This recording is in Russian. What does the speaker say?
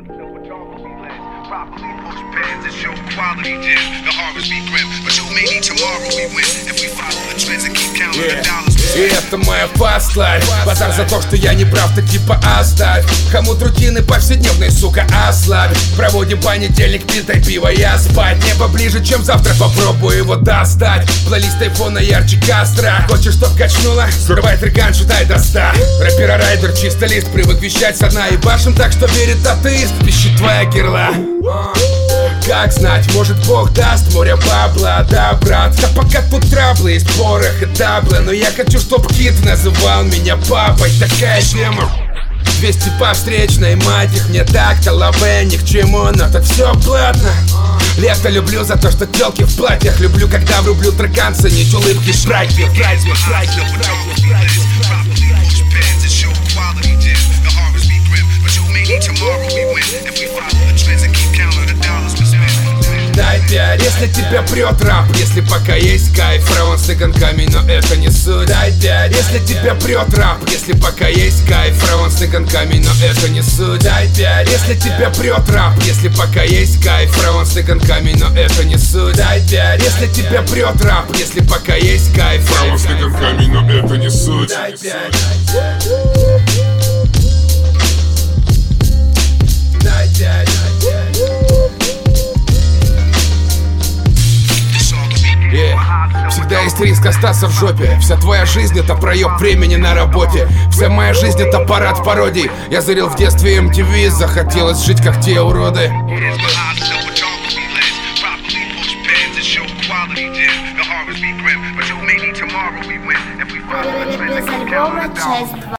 Properly push pens and show quality dim. The harvest be grim, but you may need tomorrow we win. If we follow the trends and keep counting the dollars. И это моя fast life. Базар за то, что я не прав, так типа оставь. Хомут рутины повседневной, сука, ослабь. Проводим понедельник, пинтой пиво, я спать. Небо ближе, чем завтра, попробую его достать. Плейлист айфона ярче кастра. Хочешь, чтоб качнула? Срывай триган, считай до 100. Рэпера райдер, чисто лист, привык вещать со дна. И башен так, что верит атеист, пищит твоя герла. Как знать, может Бог даст море бабла, да, брат? А пока тут траблы, есть порох и таблы. Но я хочу, чтоб кит называл меня папой. Такая тема. 200 по встречной, мать их, мне так-то лаве ни к чему, но так все платно. Лето люблю за то, что тёлки в платьях. Люблю, когда врублю трекан, ценить улыбки шрайки. Дай 5, если тебя прет рэп, если пока есть кайф. Фараон с цыганками, но это не суть. Дай 5, если тебя прет рэп, если пока есть кайф. Фараон с цыганками, но это не суть. Дай 5, если тебя прет рэп, если пока есть кайф. Фараон с цыганками, но это не суть. Дай 5, если тебя прет рэп, если пока есть кайф. Фараон с цыганками, но это не суть. Дай 5. Дай 5. Всегда есть риск остаться в жопе. Вся твоя жизнь это проеб времени на работе. Вся моя жизнь это парад пародий. Я зарил в детстве MTV, захотелось жить как те уроды. Без альбома часть 2.